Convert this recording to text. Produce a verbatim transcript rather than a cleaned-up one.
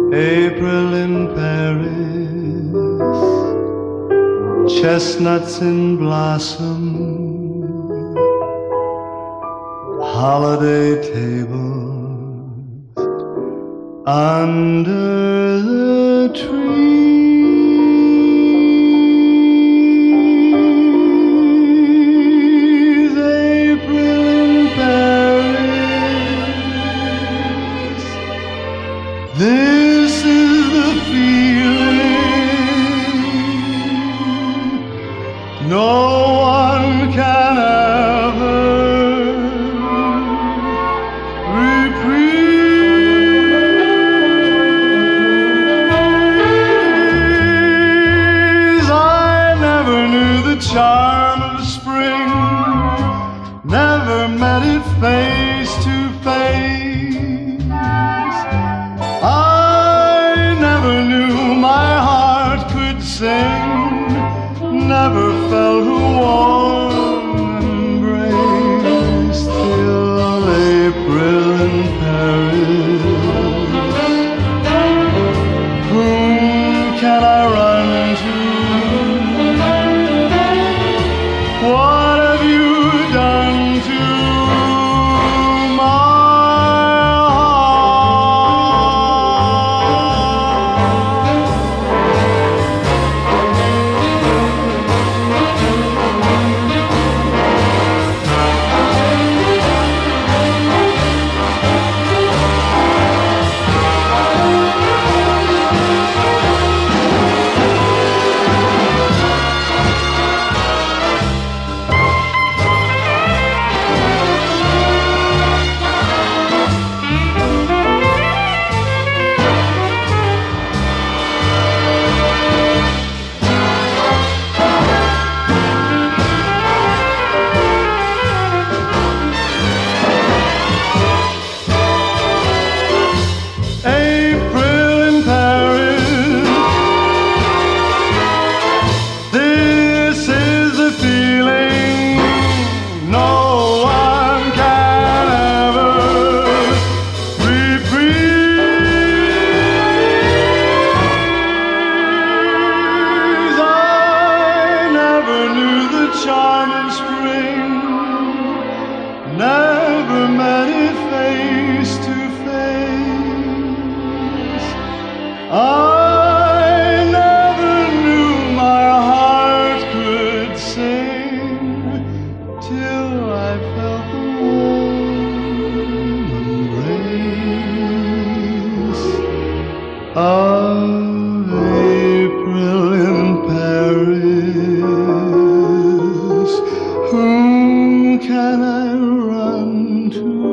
April in Paris, chestnuts in blossom, holiday tables under the trees. April in Paris, this is the feeling no one can ever reprise. I never knew the charm of spring, never met it face to face. I never knew my heart could sing, never felt a warm embrace till April in Paris. Whom can I run to? What have you done to my charm of spring, never met it face to face. I never knew my heart could sing till I felt the warm embrace of April in Paris. Whom can I run to?